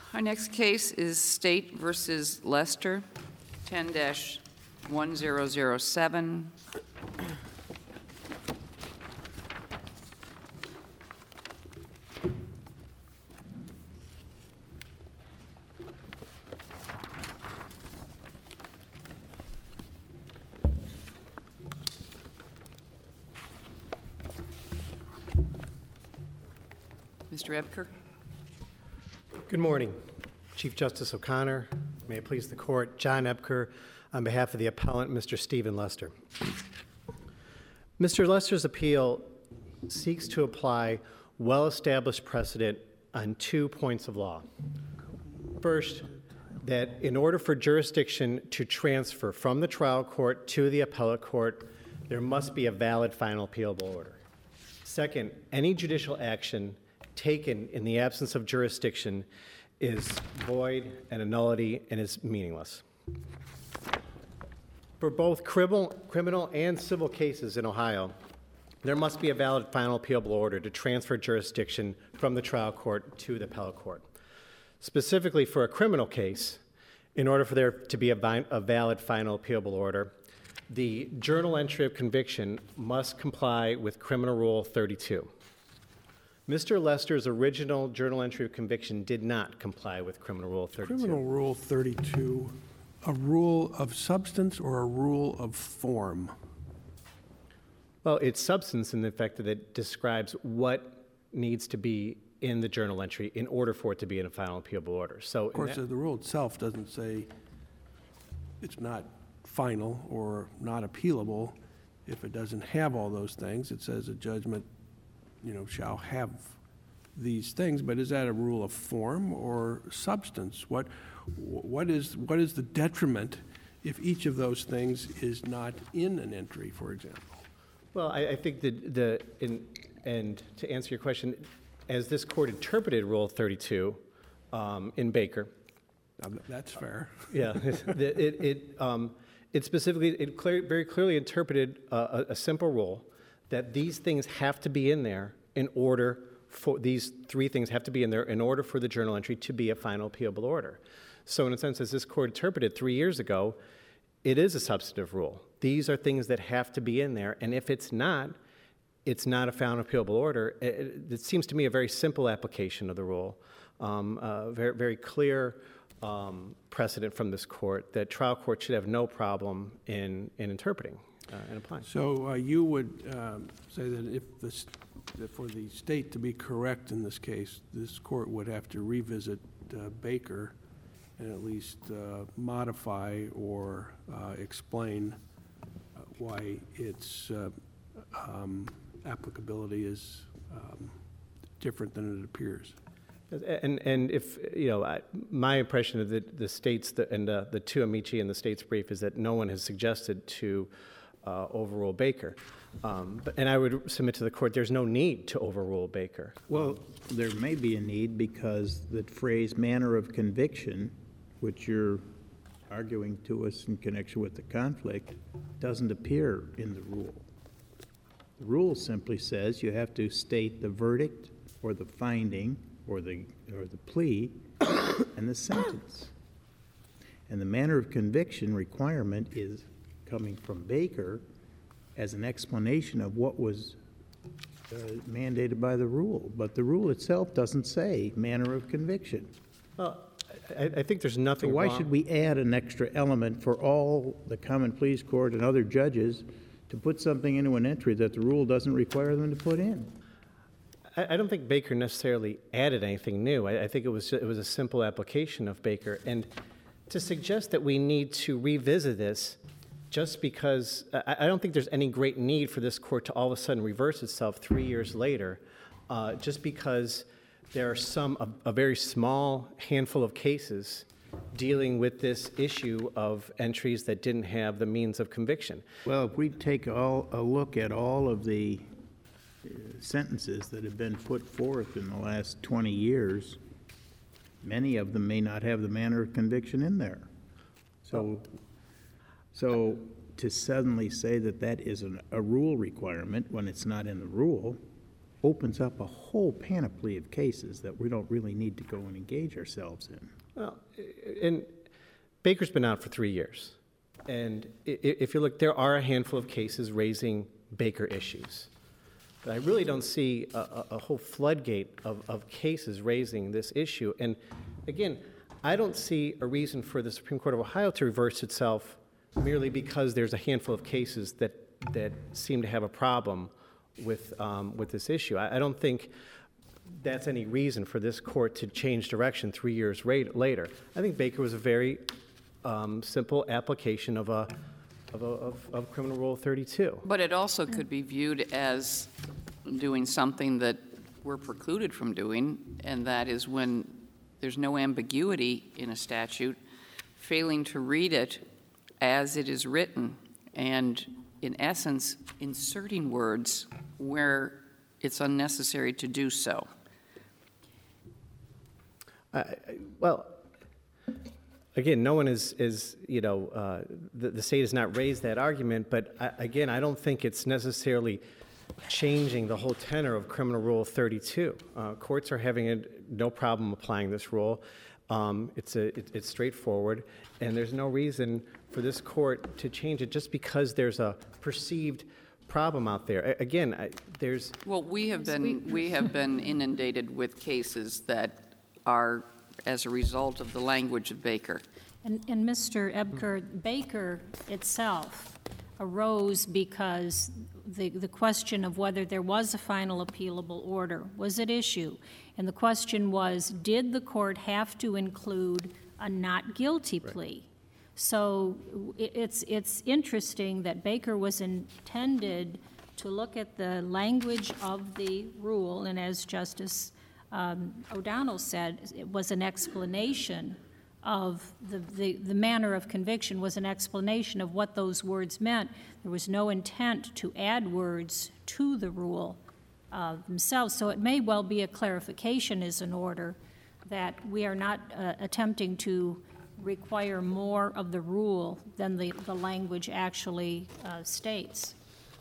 Our next case is State versus Lester, 10-1007. Mr. Ebker. Good morning, Chief Justice O'Connor. May it please the court, John Ebker on behalf of the appellant, Mr. Stephen Lester. Mr. Lester's appeal seeks to apply well-established precedent on 2 points of law. First, that in order for jurisdiction to transfer from the trial court to the appellate court, there must be a valid final appealable order. Second, any judicial action taken in the absence of jurisdiction is void and a nullity and is meaningless. For both criminal and civil cases in Ohio, there must be a valid final appealable order to transfer jurisdiction from the trial court to the appellate court. Specifically for a criminal case, in order for there to be a valid final appealable order, the journal entry of conviction must comply with Criminal Rule 32. Mr. Lester's original journal entry of conviction did not comply with Criminal Rule 32. Criminal Rule 32, a rule of substance or a rule of form? Well, it's substance in the fact that it describes what needs to be in the journal entry in order for it to be in a final appealable order. So, of course, the rule itself doesn't say it's not final or not appealable if it doesn't have all those things. It says a judgment shall have these things, but is that a rule of form or substance? What is the detriment if each of those things is not in an entry, for example? Well, I think that and to answer your question, as this court interpreted Rule 32 in Baker. That's fair. Yeah, it specifically, very clearly interpreted a simple rule that these things have to be in there in order for, these three things have to be in there in order for the journal entry to be a final appealable order. So in a sense, as this court interpreted 3 years ago, it is a substantive rule. These are things that have to be in there, and if it's not a final appealable order. It seems to me a very simple application of the rule, very, very clear precedent from this court that trial courts should have no problem in interpreting and applying. So you would say that for the state to be correct in this case, this court would have to revisit Baker and at least modify or explain why its applicability is different than it appears. And if, my impression of the states and the two amici in the state's brief is that no one has suggested to overrule Baker. And I would submit to the court there's no need to overrule Baker. Well, there may be a need because the phrase manner of conviction, which you're arguing to us in connection with the conflict, doesn't appear in the rule. The rule simply says you have to state the verdict or the finding or the plea and the sentence. And the manner of conviction requirement is coming from Baker as an explanation of what was mandated by the rule. But the rule itself doesn't say manner of conviction. Well, I think there's nothing So why wrong. should we add an extra element for all the Common Pleas Court and other judges to put something into an entry that the rule doesn't require them to put in? I don't think Baker necessarily added anything new. I think it was a simple application of Baker. And to suggest that we need to revisit this just because, I don't think there's any great need for this court to all of a sudden reverse itself 3 years later, just because there are a very small handful of cases dealing with this issue of entries that didn't have the means of conviction. Well, if we take a look at all of the sentences that have been put forth in the last 20 years, many of them may not have the manner of conviction in there. So to suddenly say that that is a rule requirement when it's not in the rule opens up a whole panoply of cases that we don't really need to go and engage ourselves in. Well, and Baker's been out for 3 years. And if you look, there are a handful of cases raising Baker issues. But I really don't see a whole floodgate of cases raising this issue. And again, I don't see a reason for the Supreme Court of Ohio to reverse itself merely because there's a handful of cases that seem to have a problem with this issue. I don't think that's any reason for this court to change direction 3 years later. I think Baker was a very simple application of Criminal Rule 32. But it also could be viewed as doing something that we're precluded from doing, and that is when there's no ambiguity in a statute, failing to read it as it is written, and in essence, inserting words where it's unnecessary to do so. Well, again, no one is the state has not raised that argument, but again, I don't think it's necessarily changing the whole tenor of Criminal Rule 32. Courts are having no problem applying this rule. It's straightforward, and there's no reason for this court to change it just because there's a perceived problem out there. Again, there's... Well, we have been inundated with cases that are as a result of the language of Baker. And Mr. Ebker, Baker itself arose because the question of whether there was a final appealable order was at issue. And the question was, did the court have to include a not guilty plea? So it's interesting that Baker was intended to look at the language of the rule, and as Justice O'Donnell said, it was an explanation of the manner of conviction was an explanation of what those words meant. There was no intent to add words to the rule themselves. So it may well be a clarification as an order that we are not attempting to require more of the rule than the language actually states.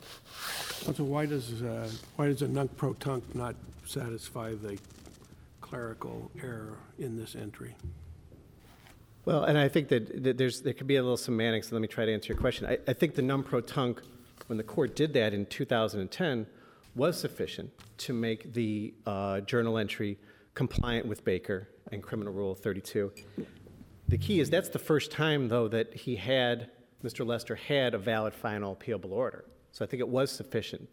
So why does a nunc-pro-tunc not satisfy the clerical error in this entry? Well, and I think that there could be a little semantics, so let me try to answer your question. I think the nunc-pro-tunc, when the court did that in 2010, was sufficient to make the journal entry compliant with Baker and Criminal Rule 32. The key is that's the first time, though, that Mr. Lester had a valid final appealable order. So I think it was sufficient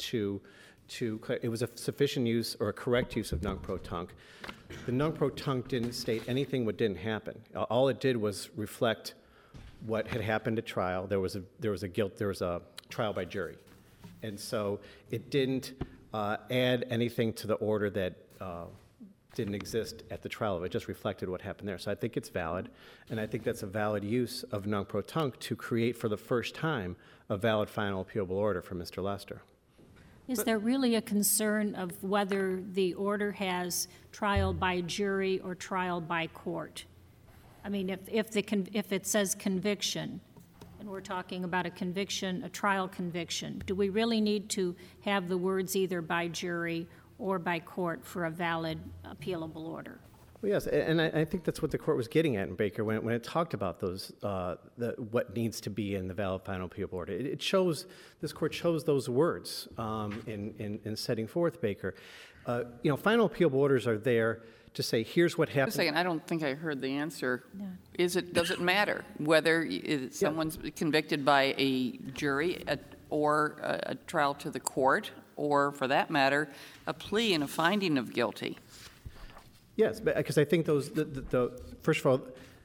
it was a sufficient use or a correct use of nunc-pro-tunc. The nunc-pro-tunc didn't state anything what didn't happen. All it did was reflect what had happened at trial. There was a trial by jury. And so it didn't add anything to the order that didn't exist at the trial. It just reflected what happened there. So I think it's valid, and I think that's a valid use of nunc-pro-tunc to create for the first time a valid final appealable order for Mr. Lester. Is there really a concern of whether the order has trial by jury or trial by court? I mean, if it says conviction, and we're talking about a trial conviction, do we really need to have the words either by jury or by court for a valid appealable order? Well, yes, and I think that's what the court was getting at in Baker when it talked about those what needs to be in the valid final appealable order. This court chose those words in setting forth Baker. Final appealable orders are there to say here's what happened. Just a second, I don't think I heard the answer. No. Does it matter whether someone's convicted by a jury or a trial to the court, or for that matter, a plea and a finding of guilty? Yes, because I think those, first of all,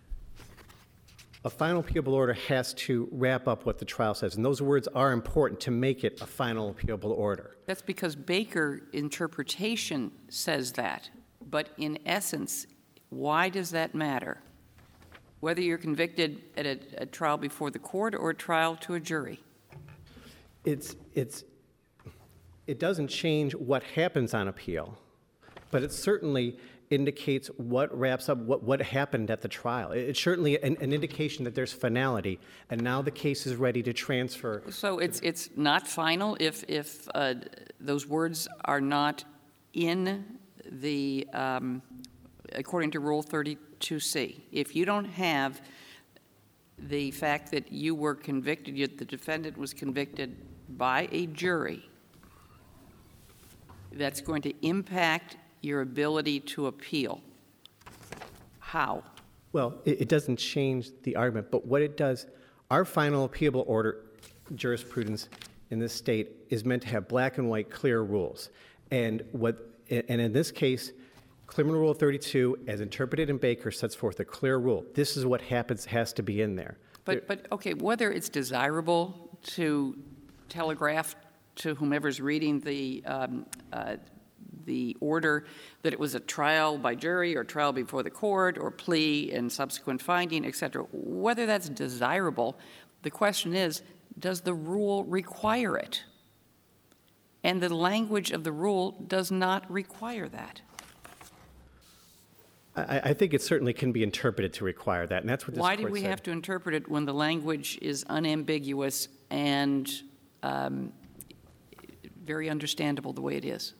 a final appealable order has to wrap up what the trial says, and those words are important to make it a final appealable order. That's because Baker interpretation says that, but in essence, why does that matter? Whether you're convicted at a trial before the court or a trial to a jury? It doesn't change what happens on appeal, but it certainly indicates what wraps up what happened at the trial. It's certainly an indication that there's finality, and now the case is ready to transfer. So it's not final if those words are not in the, according to Rule 32C, if you don't have the fact that you were convicted, the defendant was convicted by a jury, that's going to impact your ability to appeal. How? Well, it doesn't change the argument, but what it does, our final appealable order jurisprudence in this state is meant to have black and white clear rules. And in this case, Criminal Rule 32, as interpreted in Baker, sets forth a clear rule. This is what has to be in there. But okay, whether it's desirable to telegraph to whomever's reading the order that it was a trial by jury or trial before the court or plea and subsequent finding, et cetera, whether that's desirable, the question is, does the rule require it? And the language of the rule does not require that. I think it certainly can be interpreted to require that, and that's what this Why court do we said. have to interpret it when the language is unambiguous and very understandable the way it is?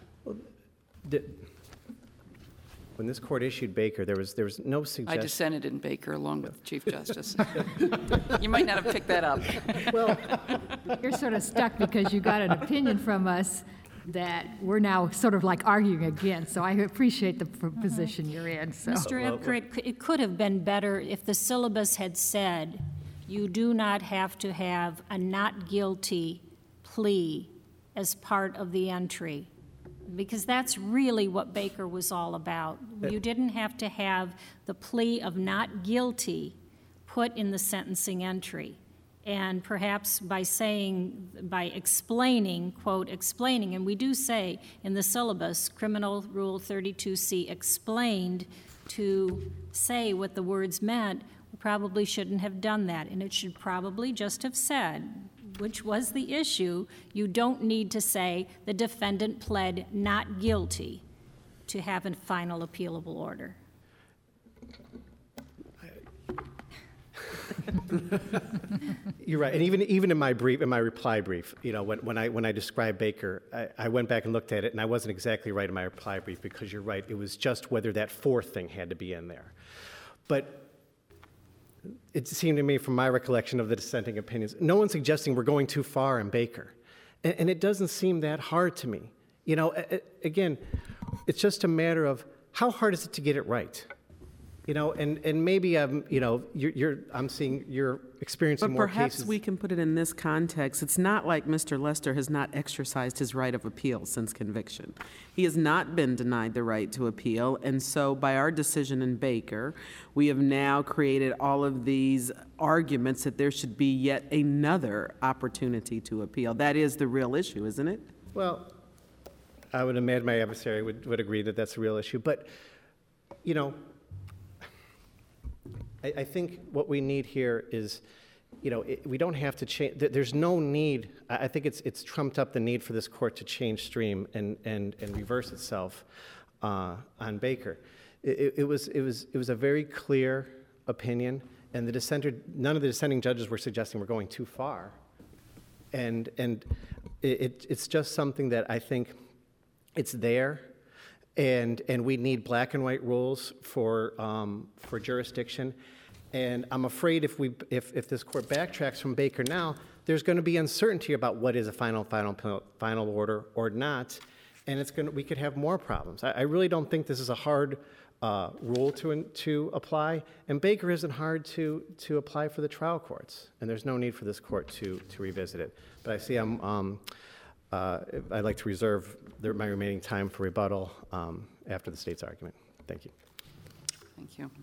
When this court issued Baker, there was no suggestion. I dissented in Baker along with Chief Justice. You might not have picked that up. Well, You're sort of stuck because you got an opinion from us that we're now sort of like arguing against, so I appreciate the position you're in, so. Mr. Epker, it could have been better if the syllabus had said, you do not have to have a not guilty plea as part of the entry, because that's really what Baker was all about. You didn't have to have the plea of not guilty put in the sentencing entry. And perhaps by explaining, quote, explaining, and we do say in the syllabus, Criminal Rule 32C explained to say what the words meant, we probably shouldn't have done that. And it should probably just have said, which was the issue, you don't need to say the defendant pled not guilty to have a final appealable order. You're right, and even in my reply brief, you know, when I described Baker, I went back and looked at it, and I wasn't exactly right in my reply brief because you're right. It was just whether that fourth thing had to be in there, but it seemed to me, from my recollection of the dissenting opinions, no one's suggesting we're going too far in Baker, and it doesn't seem that hard to me. You know, again, it's just a matter of how hard is it to get it right. You know, and maybe you know, I'm seeing you're experiencing more cases. But perhaps we can put it in this context. It's not like Mr. Lester has not exercised his right of appeal since conviction. He has not been denied the right to appeal, and so by our decision in Baker, we have now created all of these arguments that there should be yet another opportunity to appeal. That is the real issue, isn't it? Well, I would imagine my adversary would agree that that's a real issue, but you know, I think what we need here is, you know, we don't have to change. There's no need. I think it's trumped up the need for this court to change stream and reverse itself on Baker. It was a very clear opinion, and none of the dissenting judges were suggesting we're going too far, and it's just something that I think it's there. And we need black and white rules for jurisdiction, and I'm afraid if this court backtracks from Baker now, there's going to be uncertainty about what is a final order or not, and we could have more problems. I really don't think this is a hard rule to apply, and Baker isn't hard to apply for the trial courts, and there's no need for this court to revisit it. But I see I'd like to reserve my remaining time for rebuttal after the state's argument. Thank you. Thank you.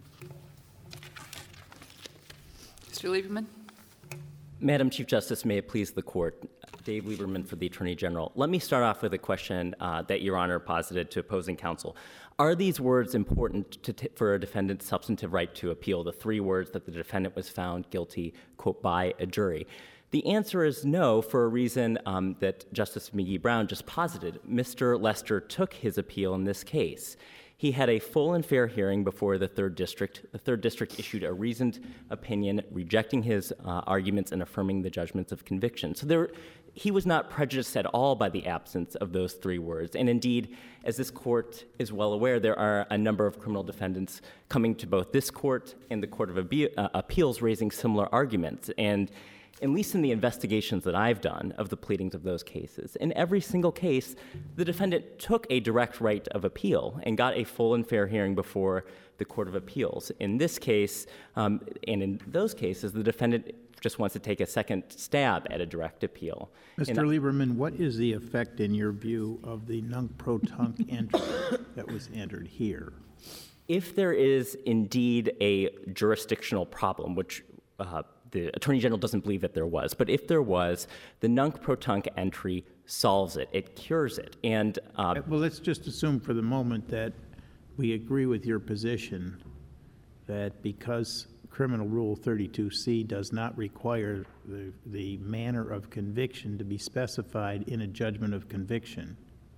Mr. Lieberman? Madam Chief Justice, may it please the court. Dave Lieberman for the Attorney General. Let me start off with a question that Your Honor posited to opposing counsel. Are these words important for a defendant's substantive right to appeal, the three words that the defendant was found guilty, quote, by a jury? The answer is no, for a reason that Justice McGee Brown just posited. Mr. Lester took his appeal in this case. He had a full and fair hearing before the third district. The third district issued a reasoned opinion rejecting his arguments and affirming the judgments of conviction. So he was not prejudiced at all by the absence of those three words. And indeed, as this court is well aware, there are a number of criminal defendants coming to both this court and the Court of Appeals raising similar arguments. And at least in the investigations that I've done of the pleadings of those cases, in every single case, the defendant took a direct right of appeal and got a full and fair hearing before the Court of Appeals. In this case, and in those cases, the defendant just wants to take a second stab at a direct appeal. Mr. Lieberman, what is the effect, in your view, of the nunc-pro-tunc entry that was entered here? If there is indeed a jurisdictional problem, which the Attorney General doesn't believe that there was, but if there was, the nunc-pro-tunc entry solves it. It cures it. And well, let's just assume for the moment that we agree with your position that because Criminal Rule 32C does not require the manner of conviction to be specified in a judgment of conviction,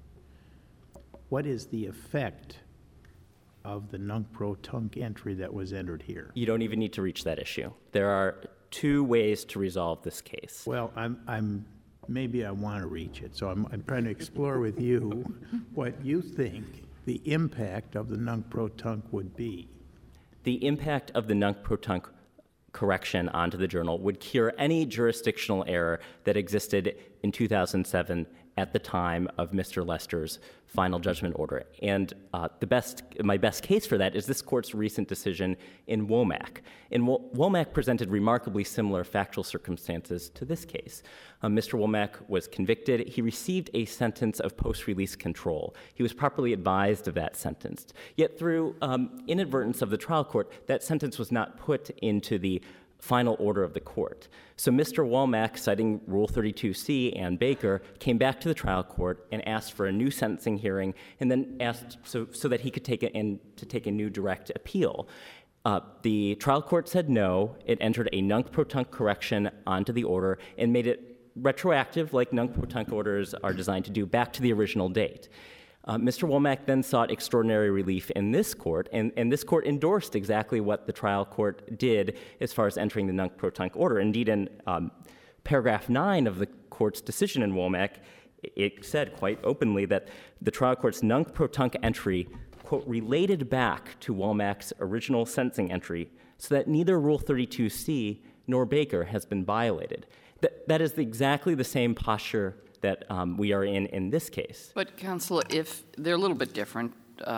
what is the effect of the nunc-pro-tunc entry that was entered here? You don't even need to reach that issue. There are two ways to resolve this case. Well, maybe I want to reach it, so I'm trying to explore with you what you think the impact of the nunc-pro-tunc would be. The impact of the nunc-pro-tunc correction onto the journal would cure any jurisdictional error that existed in 2007 at the time of Mr. Lester's final judgment order. And my best case for that is this court's recent decision in Womack. And Womack presented remarkably similar factual circumstances to this case. Mr. Womack was convicted. He received a sentence of post-release control. He was properly advised of that sentence. Yet through inadvertence of the trial court, that sentence was not put into the final order of the court. So Mr. Womack, citing Rule 32C and Baker, came back to the trial court and asked for a new sentencing hearing, and then asked so that he could take a new direct appeal. The trial court said no. It entered a nunc-pro-tunc correction onto the order and made it retroactive, like nunc-pro-tunc orders are designed to do, back to the original date. Mr. Womack then sought extraordinary relief in this court, and this court endorsed exactly what the trial court did as far as entering the nunc-pro-tunc order. Indeed, in paragraph 9 of the court's decision in Womack, it said quite openly that the trial court's nunc-pro-tunc entry, quote, related back to Womack's original sentencing entry so that neither Rule 32C nor Baker has been violated. That is exactly the same posture that we are in this case. But, counsel, if they're a little bit different,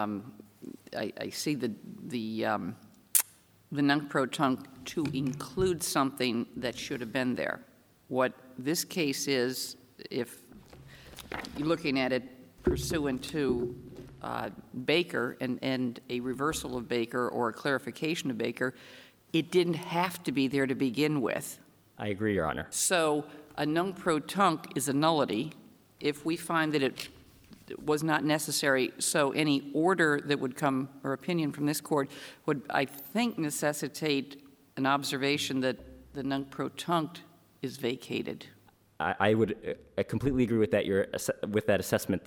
I see the nunc-pro-tunc to include something that should have been there. What this case is, if you're looking at it pursuant to Baker and a reversal of Baker or a clarification of Baker, it didn't have to be there to begin with. I agree, Your Honor. So a nunc-pro-tunc is a nullity if we find that it was not necessary. So any order that would come, or opinion from this court, would, I think, necessitate an observation that the nunc-pro-tunc is vacated. I would completely agree with that. With that assessment.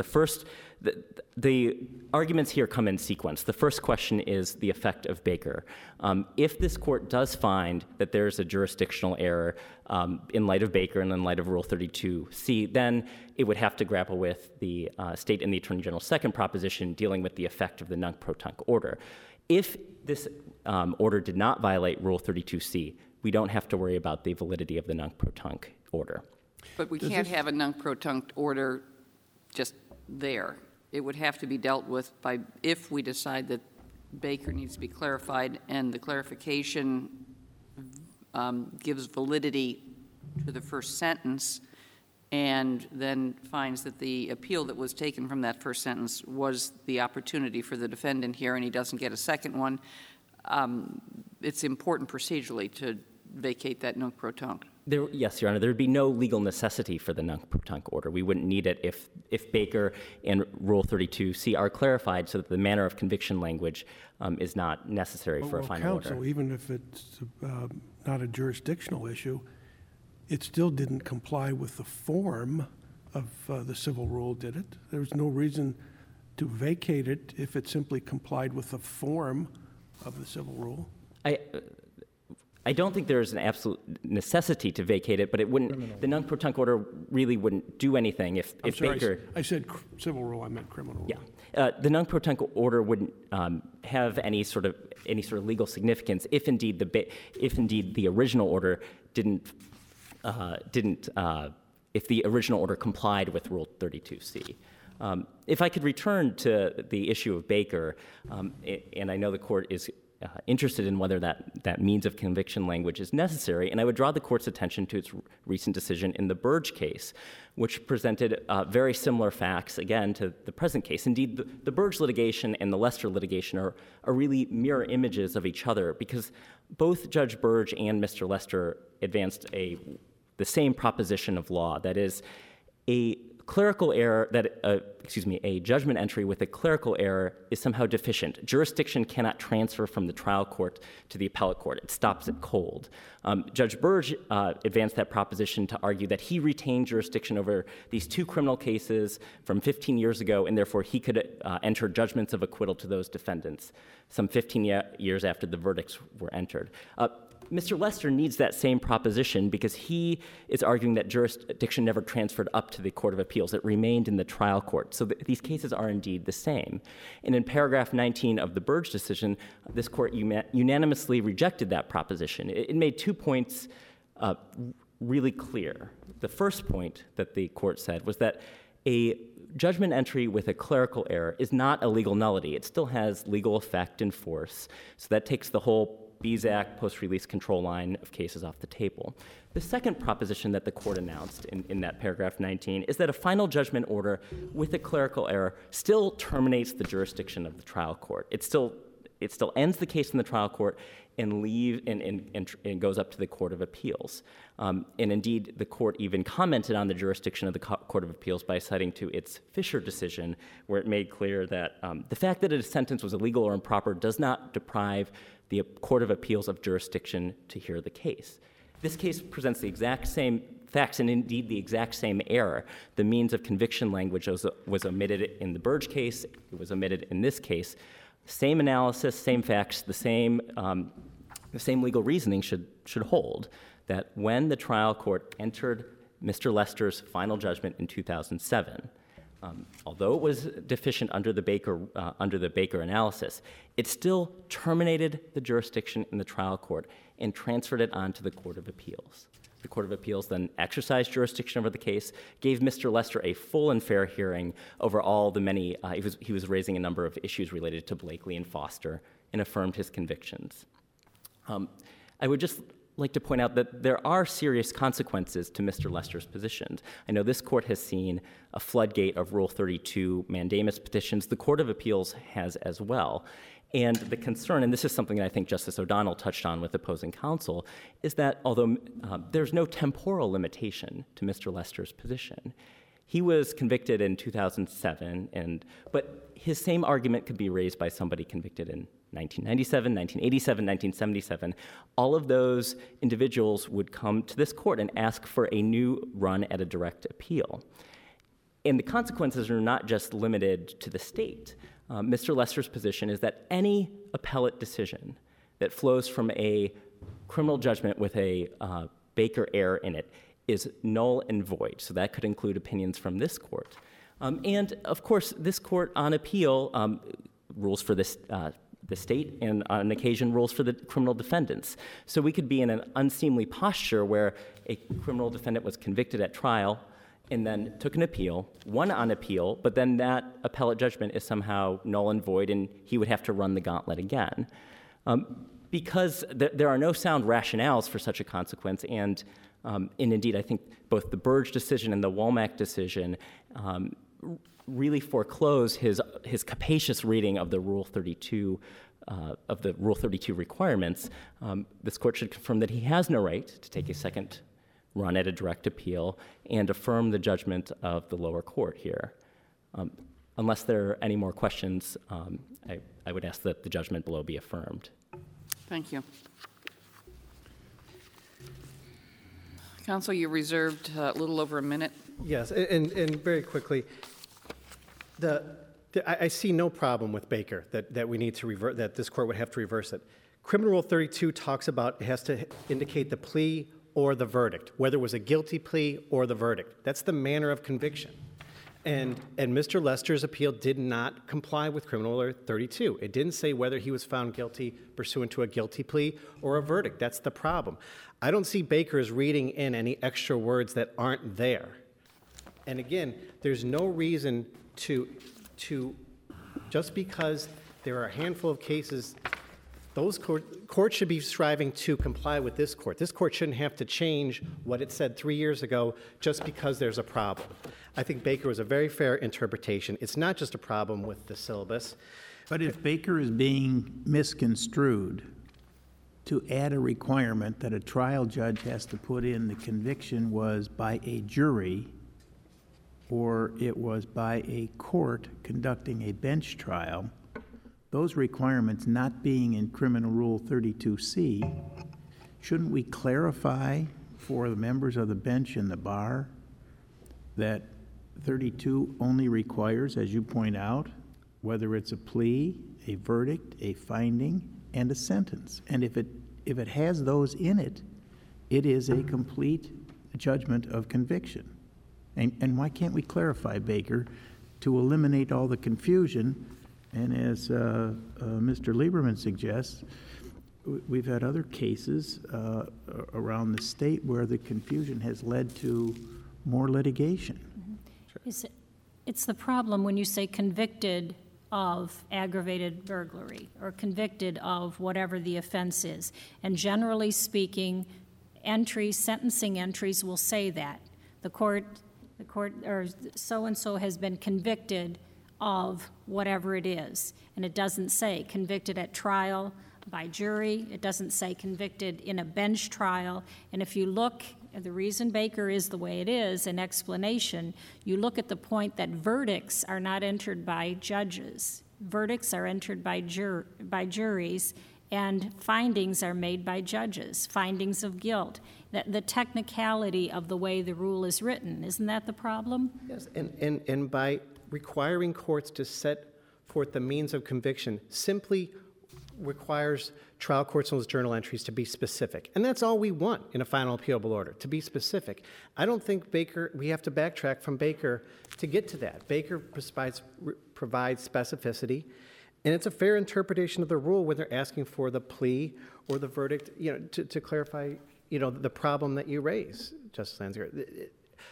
The arguments here come in sequence. The first question is the effect of Baker. If this court does find that there's a jurisdictional error in light of Baker and in light of Rule 32C, then it would have to grapple with the state and the Attorney General's second proposition dealing with the effect of the nunc-pro-tunc order. If this order did not violate Rule 32C, we don't have to worry about the validity of the nunc-pro-tunc order. But we can't have a nunc-pro-tunc order just there. It would have to be dealt with by, if we decide that Baker needs to be clarified and the clarification gives validity to the first sentence and then finds that the appeal that was taken from that first sentence was the opportunity for the defendant here and he doesn't get a second one, it's important procedurally to vacate that nunc-pro-tunc. Yes, Your Honor, there would be no legal necessity for the nunc-pro-tunc order. We wouldn't need it if Baker and Rule 32C are clarified so that the manner of conviction language is not necessary for a final order. Counsel, even if it's not a jurisdictional issue, it still didn't comply with the form of the civil rule, did it? There was no reason to vacate it if it simply complied with the form of the civil rule? I don't think there's an absolute necessity to vacate it, but it wouldn't. The non-protunct order really wouldn't do anything if Baker. I said civil rule. I meant criminal rule. Yeah, the non-protunct order wouldn't have any sort of legal significance if indeed the original order if the original order complied with Rule 32C. If I could return to the issue of Baker, and I know the court is interested in whether that means of conviction language is necessary, and I would draw the court's attention to its recent decision in the Burge case, which presented very similar facts, again, to the present case. Indeed, the Burge litigation and the Lester litigation are really mirror images of each other, because both Judge Burge and Mr. Lester advanced the same proposition of law, that is, a judgment entry with a clerical error is somehow deficient. Jurisdiction cannot transfer from the trial court to the appellate court. It stops it cold. Judge Burge advanced that proposition to argue that he retained jurisdiction over these two criminal cases from 15 years ago, and therefore he could enter judgments of acquittal to those defendants some 15 years after the verdicts were entered. Mr. Lester needs that same proposition because he is arguing that jurisdiction never transferred up to the Court of Appeals. It remained in the trial court. So these cases are indeed the same. And in paragraph 19 of the Burge decision, this court unanimously rejected that proposition. It made 2 points really clear. The first point that the court said was that a judgment entry with a clerical error is not a legal nullity. It still has legal effect and force. So that takes the whole BZAC post-release control line of cases off the table. The second proposition that the court announced in that paragraph 19 is that a final judgment order with a clerical error still terminates the jurisdiction of the trial court. It still ends the case in the trial court and goes up to the Court of Appeals. And indeed, the court even commented on the jurisdiction of the Court of Appeals by citing to its Fisher decision, where it made clear that the fact that a sentence was illegal or improper does not deprive the Court of Appeals of jurisdiction to hear the case. This case presents the exact same facts and indeed the exact same error. The means of conviction language was omitted in the Burge case. It was omitted in this case. Same analysis, same facts, the same legal reasoning should hold, that when the trial court entered Mr. Lester's final judgment in 2007, although it was deficient under the Baker analysis, it still terminated the jurisdiction in the trial court and transferred it on to the Court of Appeals. The Court of Appeals then exercised jurisdiction over the case, gave Mr. Lester a full and fair hearing over all the many, he was raising a number of issues related to Blakely and Foster, and affirmed his convictions. I would just like to point out that there are serious consequences to Mr. Lester's positions. I know this court has seen a floodgate of Rule 32 mandamus petitions. The Court of Appeals has as well. And the concern, and this is something that I think Justice O'Donnell touched on with opposing counsel, is that although there's no temporal limitation to Mr. Lester's position, he was convicted in 2007, but his same argument could be raised by somebody convicted in 1997, 1987, 1977. All of those individuals would come to this court and ask for a new run at a direct appeal. And the consequences are not just limited to the state. Mr. Lester's position is that any appellate decision that flows from a criminal judgment with a Baker error in it is null and void. So that could include opinions from this court. And of course, this court on appeal rules for this the state, and on occasion rules for the criminal defendants. So we could be in an unseemly posture where a criminal defendant was convicted at trial and then took an appeal, won on appeal, but then that appellate judgment is somehow null and void, and he would have to run the gauntlet again. Because there are no sound rationales for such a consequence, and indeed I think both the Burge decision and the Womack decision really foreclose his capacious reading of the Rule 32 requirements. This court should confirm that he has no right to take a second run at a direct appeal and affirm the judgment of the lower court here. Unless there are any more questions, I would ask that the judgment below be affirmed. Thank you. Counsel, you reserved a little over a minute. Yes, and very quickly, the I see no problem with Baker that we need to revert, that this court would have to reverse it. Criminal Rule 32 talks about it has to indicate the plea or the verdict, whether it was a guilty plea or the verdict. That's the manner of conviction. And Mr. Lester's appeal did not comply with Criminal Rule 32. It didn't say whether he was found guilty pursuant to a guilty plea or a verdict. That's the problem. I don't see Baker as reading in any extra words that aren't there. And again, there's no reason to just because there are a handful of cases, those courts should be striving to comply with this court. This court shouldn't have to change what it said 3 years ago just because there's a problem. I think Baker was a very fair interpretation. It's not just a problem with the syllabus. But if Baker is being misconstrued to add a requirement that a trial judge has to put in the conviction was by a jury or it was by a court conducting a bench trial, those requirements not being in Criminal Rule 32C, shouldn't we clarify for the members of the bench and the bar that 32 only requires, as you point out, whether it's a plea, a verdict, a finding, and a sentence? And if it has those in it, it is a complete judgment of conviction. And why can't we clarify, Baker, to eliminate all the confusion? And as Mr. Lieberman suggests, we've had other cases around the state where the confusion has led to more litigation. It's the problem when you say convicted of aggravated burglary or convicted of whatever the offense is. And generally speaking, sentencing entries will say that. The court or so-and-so has been convicted of whatever it is. And it doesn't say convicted at trial by jury. It doesn't say convicted in a bench trial. And if you look, the reason Baker is the way it is, an explanation, you look at the point that verdicts are not entered by judges. Verdicts are entered by juries, and findings are made by judges, findings of guilt. The technicality of the way the rule is written, isn't that the problem? Yes, and by requiring courts to set forth the means of conviction simply requires trial courts and those journal entries to be specific. And that's all we want in a final appealable order, to be specific. I don't think we have to backtrack from Baker to get to that. Baker provides specificity, and it's a fair interpretation of the rule when they're asking for the plea or the verdict, to clarify, the problem that you raise, Justice Lanziger.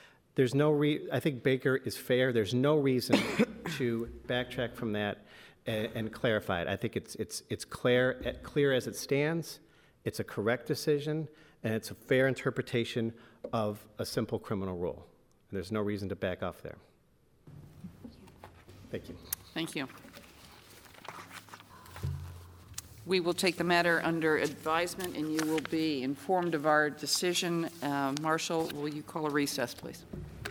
I think Baker is fair. There's no reason to backtrack from that and clarify it. I think it's clear as it stands. It's a correct decision, and it's a fair interpretation of a simple criminal rule. And there's no reason to back off there. Thank you. Thank you. We will take the matter under advisement, and you will be informed of our decision. Marshall, will you call a recess, please?